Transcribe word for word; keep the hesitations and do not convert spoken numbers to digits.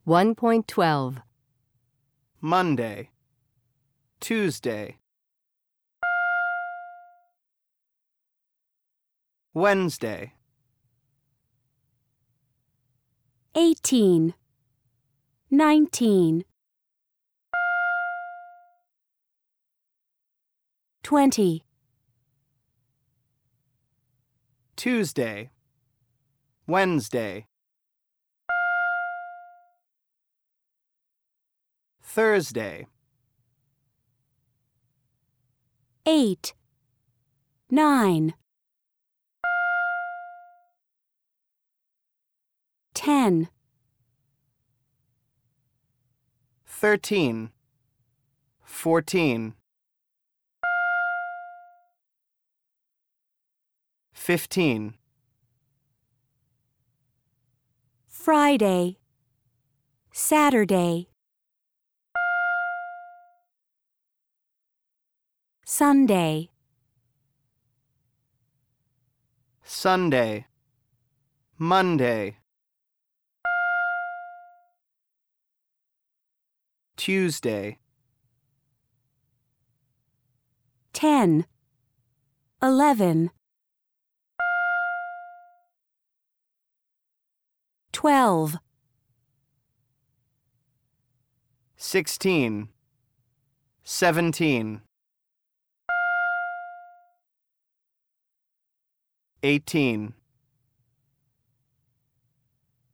one point twelve. Monday, Tuesday, Wednesday, eighteen, nineteen, twenty, Tuesday, Wednesday, Thursday, eight, nine, ten, thirteen, fourteen, fifteen, Friday, Saturday, Sunday, Sunday, Monday, Tuesday, ten, eleven, twelve, sixteen, seventeen, eighteen.